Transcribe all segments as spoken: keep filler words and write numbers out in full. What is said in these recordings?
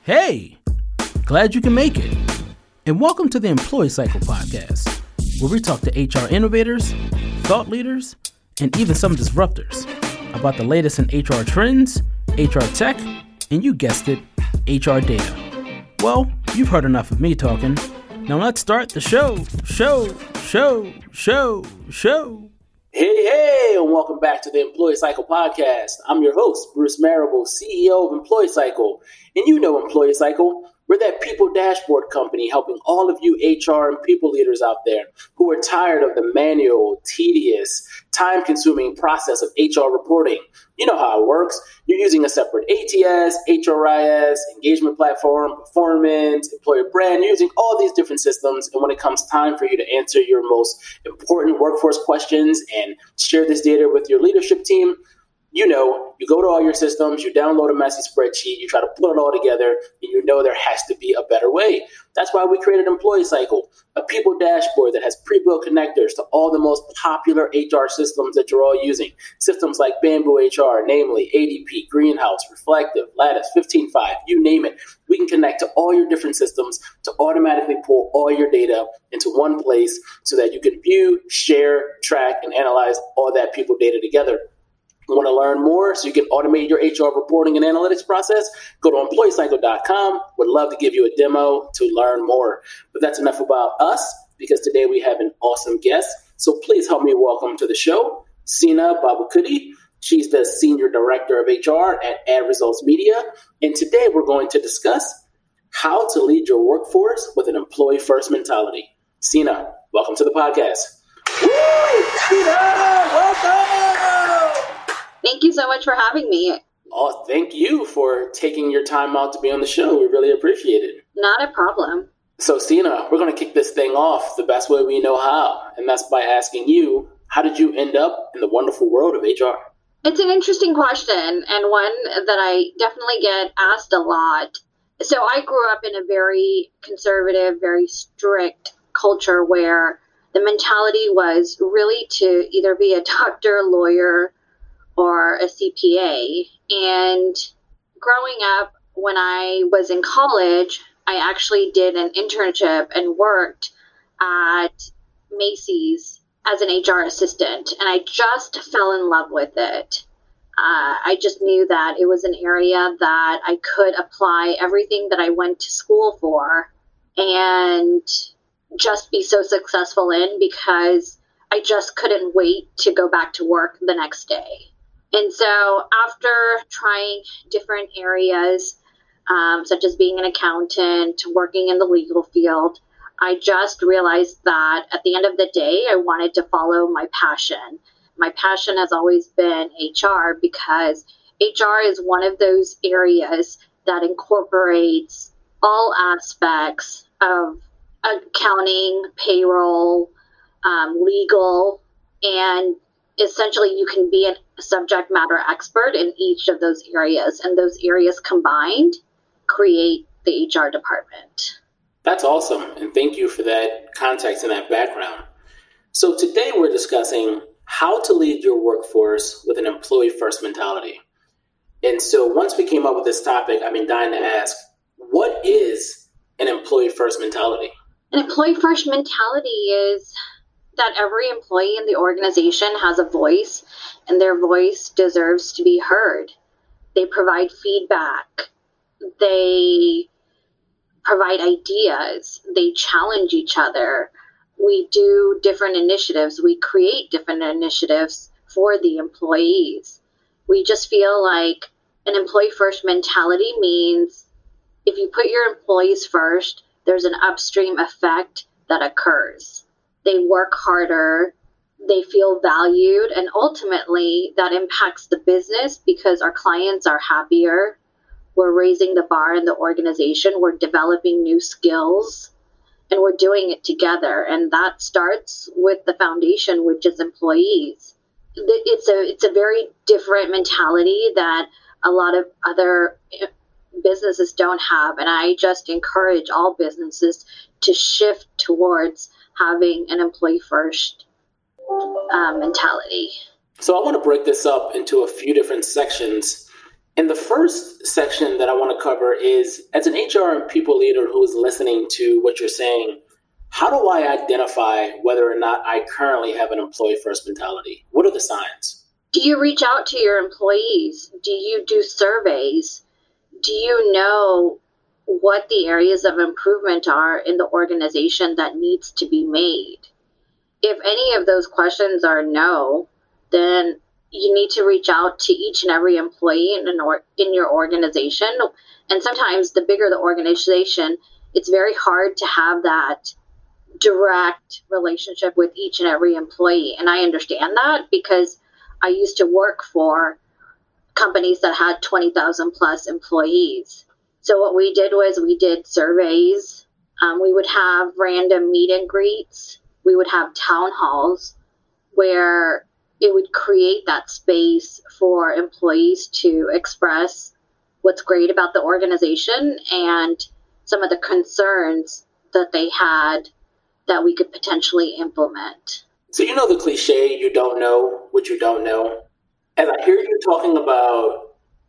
Hey, glad you can make it. And welcome to the Employee Cycle Podcast, where we talk to H R innovators, thought leaders, and even some disruptors about the latest in H R trends, H R tech, and you guessed it, H R data. Well, you've heard enough of me talking. Now let's start the show, show, show, show, show. Hey, hey, and welcome back to the Employee Cycle Podcast. I'm your host, Bruce Marable, C E O of Employee Cycle. And you know Employee Cycle, we're that people dashboard company helping all of you H R and people leaders out there who are tired of the manual, tedious, time-consuming process of H R reporting. You know how it works. You're using a separate A T S, H R I S, engagement platform, performance, employer brand. You're using all these different systems. And when it comes time for you to answer your most important workforce questions and share this data with your leadership team, you know, you go to all your systems, you download a messy spreadsheet, you try to put it all together, and you know there has to be a better way. That's why we created Employee Cycle, a people dashboard that has pre-built connectors to all the most popular H R systems that you're all using. Systems like Bamboo H R, namely A D P, Greenhouse, Reflective, Lattice, fifteen five, you name it. We can connect to all your different systems to automatically pull all your data into one place so that you can view, share, track, and analyze all that people data together. You want to learn more so you can automate your H R reporting and analytics process? Go to employee cycle dot com. Would love to give you a demo to learn more. But that's enough about us, because today we have an awesome guest. So please help me welcome to the show, Seena Babukudi. She's the Senior Director of H R at Ad Results Media. And today we're going to discuss how to lead your workforce with an employee-first mentality. Seena, welcome to the podcast. Woo! Seena, welcome! Thank you so much for having me. Oh, thank you for taking your time out to be on the show. We really appreciate it. Not a problem. So, Seena, we're going to kick this thing off the best way we know how, and that's by asking you, how did you end up in the wonderful world of H R? It's an interesting question, and one that I definitely get asked a lot. So I grew up in a very conservative, very strict culture where the mentality was really to either be a doctor, lawyer, or a C P A. And growing up, when I was in college, I actually did an internship and worked at Macy's as an H R assistant. And I just fell in love with it. Uh, I just knew that it was an area that I could apply everything that I went to school for and just be so successful in, because I just couldn't wait to go back to work the next day. And so after trying different areas, um, such as being an accountant, working in the legal field, I just realized that at the end of the day, I wanted to follow my passion. My passion has always been H R, because H R is one of those areas that incorporates all aspects of accounting, payroll, um, legal, and essentially you can be a subject matter expert in each of those areas, and those areas combined create the H R department. That's awesome, and thank you for that context and that background. So today we're discussing how to lead your workforce with an employee-first mentality. And so once we came up with this topic, I've been dying to ask, what is an employee-first mentality? An employee-first mentality is that every employee in the organization has a voice, and their voice deserves to be heard. They provide feedback. They provide ideas. They challenge each other. We do different initiatives. We create different initiatives for the employees. We just feel like an employee-first mentality means if you put your employees first, there's an upstream effect that occurs. They work harder, they feel valued, and ultimately that impacts the business because our clients are happier. We're raising the bar in the organization. We're developing new skills, and we're doing it together. And that starts with the foundation, which is employees. It's a it's a very different mentality that a lot of other businesses don't have. And I just encourage all businesses to shift towards having an employee-first uh, mentality. So I want to break this up into a few different sections And the first section that I want to cover is, as an H R and people leader who is listening to what you're saying, how do I identify whether or not I currently have an employee first mentality? What are the signs? Do you reach out to your employees? Do you do surveys? Do you know what the areas of improvement are in the organization that needs to be made? If any of those questions are no, then you need to reach out to each and every employee in, an or- in your organization. And sometimes the bigger the organization, it's very hard to have that direct relationship with each and every employee. And I understand that because I used to work for companies that had twenty thousand plus employees. So what we did was we did surveys. Um, we would have random meet and greets. We would have town halls where it would create that space for employees to express what's great about the organization and some of the concerns that they had that we could potentially implement. So you know the cliche, you don't know what you don't know. As I hear you talking about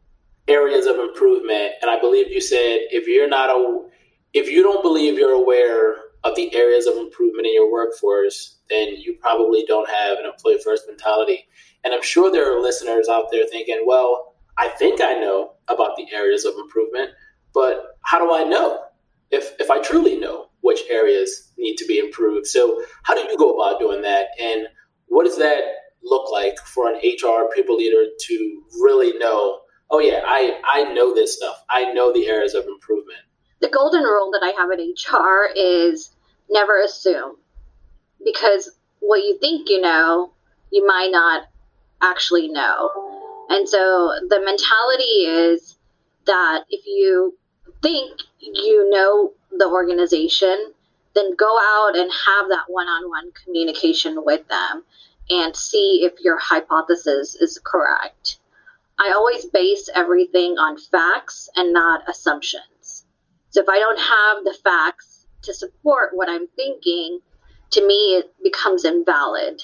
areas of improvement, and I believe you said if you're not a, if you don't believe you're aware of the areas of improvement in your workforce, then you probably don't have an employee first mentality. And I'm sure there are listeners out there thinking, well, I think I know about the areas of improvement, but how do I know if if I truly know which areas need to be improved? So how do you go about doing that? And what does that look like for an H R people leader to really know, oh yeah, I, I know this stuff. I know the areas of improvement. The golden rule that I have at H R is never assume, because what you think you know, you might not actually know. And so the mentality is that if you think you know the organization, then go out and have that one-on-one communication with them and see if your hypothesis is correct. I always base everything on facts and not assumptions. So if I don't have the facts to support what I'm thinking, to me, it becomes invalid.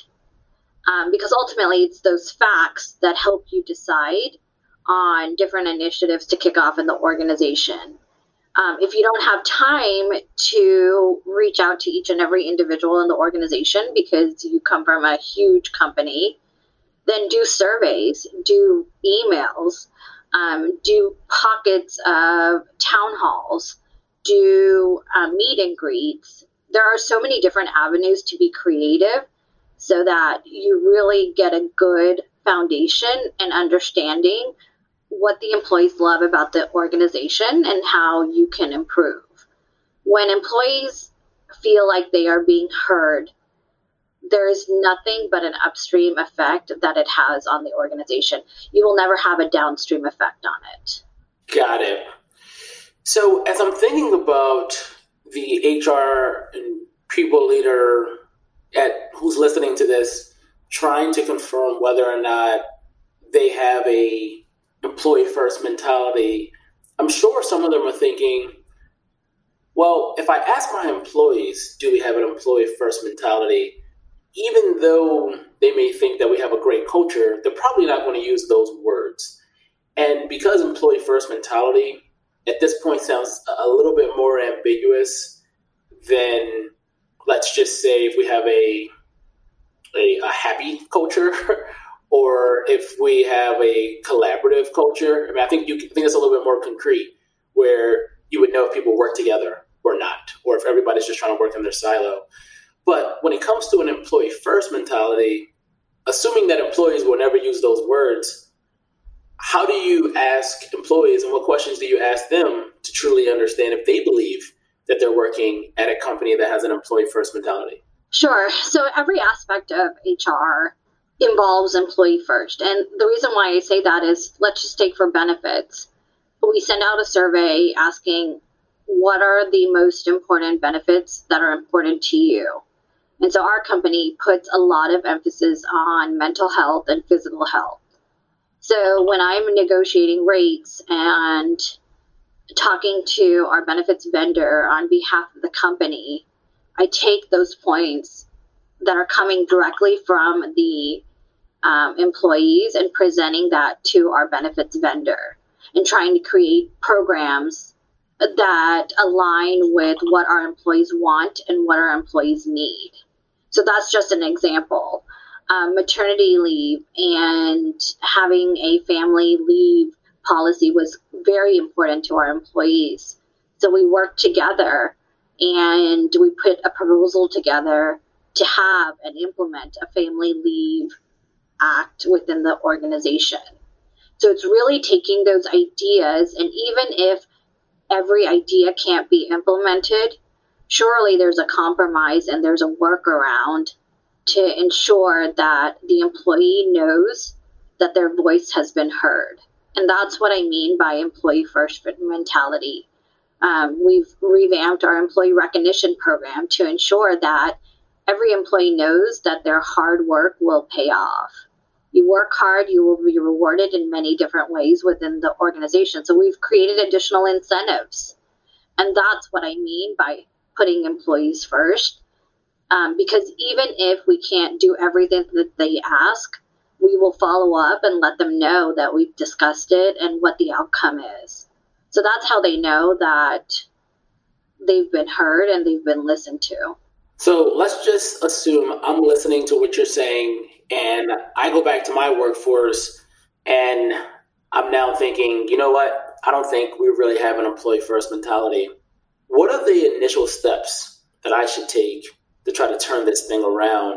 Um, because ultimately, it's those facts that help you decide on different initiatives to kick off in the organization. Um, if you don't have time to reach out to each and every individual in the organization because you come from a huge company, then do surveys, do emails, um, do pockets of town halls, do uh, meet and greets. There are so many different avenues to be creative so that you really get a good foundation and understanding what the employees love about the organization and how you can improve. When employees feel like they are being heard, there is nothing but an upstream effect that it has on the organization. You will never have a downstream effect on it. Got it. So as I'm thinking about the H R and people leader at who's listening to this, trying to confirm whether or not they have a employee first mentality, I'm sure some of them are thinking, well, if I ask my employees, do we have an employee first mentality? Even though they may think that we have a great culture, they're probably not going to use those words. And because employee first mentality at this point sounds a little bit more ambiguous than, let's just say, if we have a a, a happy culture or if we have a collaborative culture. I mean, I think you I think it's a little bit more concrete where you would know if people work together or not, or if everybody's just trying to work in their silo. But when it comes to an employee first mentality, assuming that employees will never use those words, how do you ask employees and what questions do you ask them to truly understand if they believe that they're working at a company that has an employee first mentality? Sure. So every aspect of H R involves employee first. And the reason why I say that is, let's just take for benefits. We send out a survey asking, what are the most important benefits that are important to you? And so our company puts a lot of emphasis on mental health and physical health. So when I'm negotiating rates and talking to our benefits vendor on behalf of the company, I take those points that are coming directly from the um, employees and presenting that to our benefits vendor. and trying to create programs that align with what our employees want and what our employees need. So that's just an example. Um, maternity leave and having a family leave policy was very important to our employees. So we worked together and we put a proposal together to have and implement a family leave act within the organization. So it's really taking those ideas, and even if every idea can't be implemented, surely there's a compromise and there's a workaround to ensure that the employee knows that their voice has been heard. And that's what I mean by employee first mentality. Um, we've revamped our employee recognition program to ensure that every employee knows that their hard work will pay off. You work hard, you will be rewarded in many different ways within the organization. So we've created additional incentives. And that's what I mean by putting employees first. Um, because even if we can't do everything that they ask, we will follow up and let them know that we've discussed it and what the outcome is. So that's how they know that they've been heard and they've been listened to. So let's just assume I'm listening to what you're saying and I go back to my workforce and I'm now thinking, you know what? I don't think we really have an employee first mentality. What are the initial steps that I should take to try to turn this thing around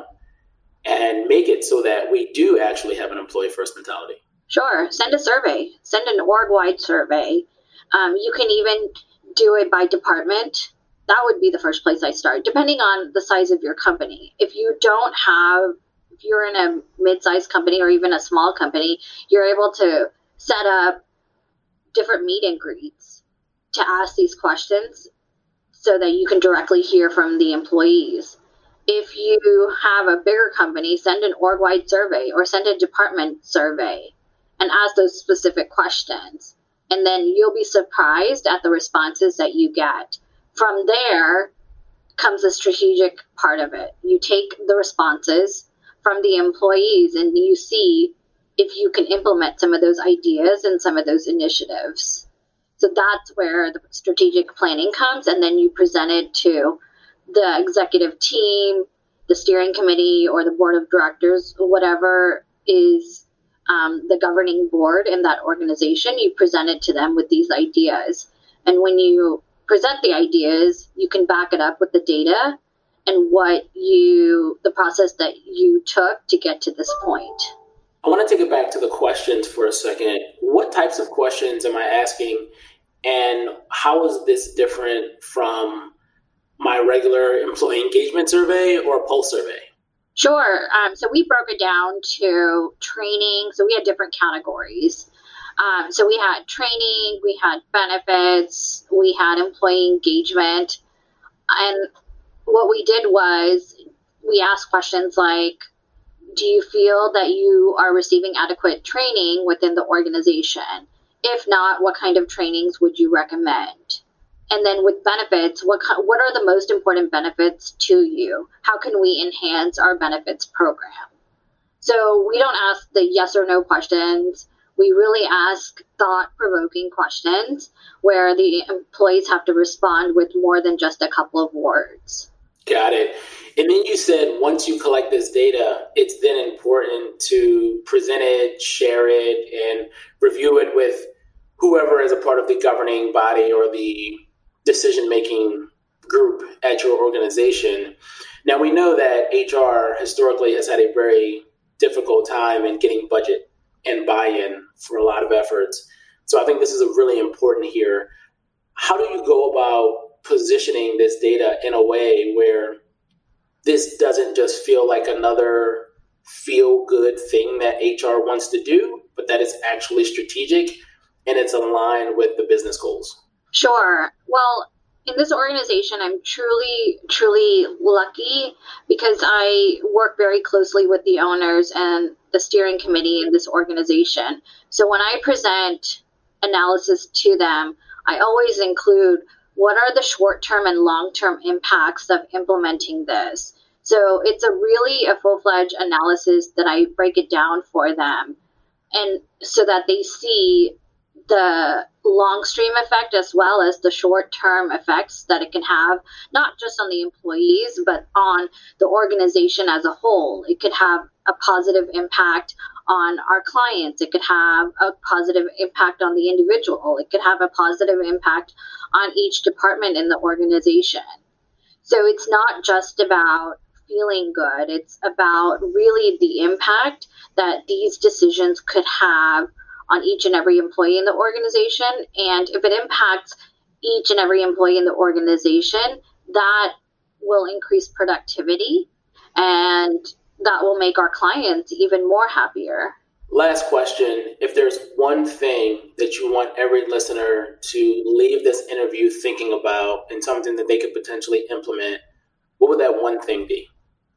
and make it so that we do actually have an employee first mentality? Sure. Send a survey. Send an org-wide survey. Um, you can even do it by department. That would be the first place I start, depending on the size of your company. If you don't have, if you're in a mid-sized company or even a small company, you're able to set up different meet and greets to ask these questions so that you can directly hear from the employees. If you have a bigger company, send an org-wide survey or send a department survey and ask those specific questions. And then you'll be surprised at the responses that you get. From there comes the strategic part of it. You take the responses from the employees and you see if you can implement some of those ideas and some of those initiatives. So that's where the strategic planning comes, and then you present it to the executive team, the steering committee, or the board of directors, whatever is um, the governing board in that organization. You present it to them with these ideas. And when you present the ideas, you can back it up with the data and what you, the process that you took to get to this point. I want to take it back to the questions for a second. What types of questions am I asking, and how is this different from my regular employee engagement survey or pulse survey? Sure. Um, so we broke it down to training. So we had different categories. Um, so we had training, we had benefits, we had employee engagement. And what we did was we asked questions like, do you feel that you are receiving adequate training within the organization? If not, what kind of trainings would you recommend? And then with benefits, what what are the most important benefits to you? How can we enhance our benefits program? So we don't ask the yes or no questions. We really ask thought-provoking questions where the employees have to respond with more than just a couple of words. Got it. And then you said once you collect this data, it's then important to present it, share it, and review it with whoever is a part of the governing body or the decision-making group at your organization. Now, we know that H R historically has had a very difficult time in getting budget and buy-in for a lot of efforts. So I think this is a really important here. How do you go about positioning this data in a way where this doesn't just feel like another feel-good thing that H R wants to do, but that it's actually strategic and it's aligned with the business goals? Sure. Well, in this organization, I'm truly, truly lucky because I work very closely with the owners and the steering committee in this organization. So when I present analysis to them, I always include what are the short-term and long-term impacts of implementing this. So it's a really a full-fledged analysis that I break it down for them, and so that they see the long stream effect as well as the short term effects that it can have, not just on the employees, but on the organization as a whole. It could have a positive impact on our clients. It could have a positive impact on the individual. It could have a positive impact on each department in the organization. So it's not just about feeling good. It's about really the impact that these decisions could have on each and every employee in the organization. And if it impacts each and every employee in the organization, that will increase productivity and that will make our clients even more happier. Last question. If there's one thing that you want every listener to leave this interview thinking about and something that they could potentially implement, what would that one thing be?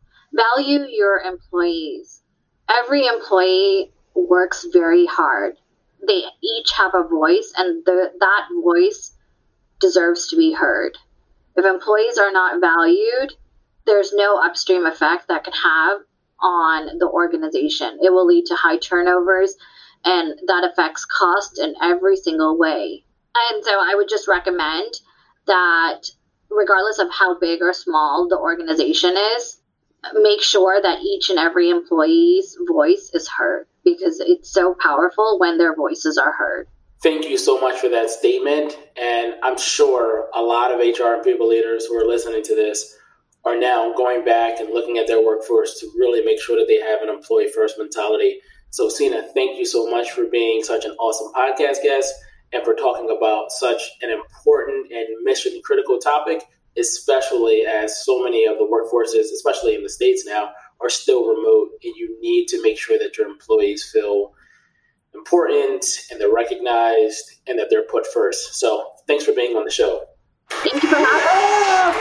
Value your employees. Every employee works very hard. They each have a voice, and the, that voice deserves to be heard. If employees are not valued, there's no upstream effect that can have on the organization. It will lead to high turnovers, and that affects cost in every single way. And so I would just recommend that regardless of how big or small the organization is, make sure that each and every employee's voice is heard, because it's so powerful when their voices are heard. Thank you so much for that statement. And I'm sure a lot of H R and people leaders who are listening to this are now going back and looking at their workforce to really make sure that they have an employee first mentality. So Sina, thank you so much for being such an awesome podcast guest and for talking about such an important and mission critical topic, especially as so many of the workforces, especially in the States now, are still remote, and you need to make sure that your employees feel important and they're recognized and that they're put first. So thanks for being on the show. Thank you for having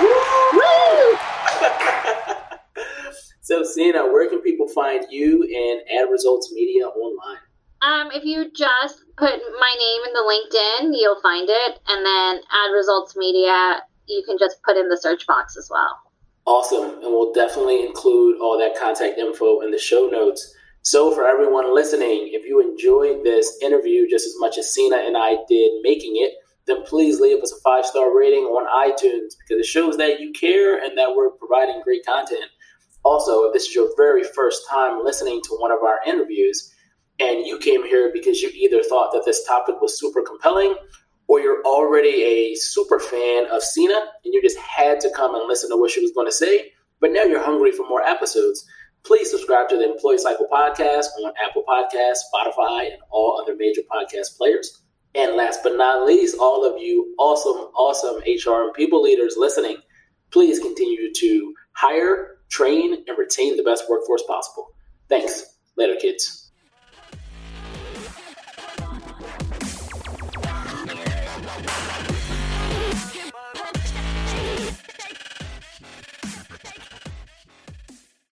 me. So Sina, where can people find you and Ad Results Media online? Um, if you just put my name in the LinkedIn, you'll find it. And then Ad Results Media, you can just put in the search box as well. Awesome. And we'll definitely include all that contact info in the show notes. So for everyone listening, if you enjoyed this interview just as much as Sina and I did making it, then please leave us a five-star rating on iTunes, because it shows that you care and that we're providing great content. Also, if this is your very first time listening to one of our interviews and you came here because you either thought that this topic was super compelling, or you're already a super fan of Sina and you just had to come and listen to what she was going to say, but now you're hungry for more episodes, please subscribe to the Employee Cycle Podcast on Apple Podcasts, Spotify, and all other major podcast players. And last but not least, all of you awesome, awesome H R and people leaders listening, please continue to hire, train, and retain the best workforce possible. Thanks. Later, kids.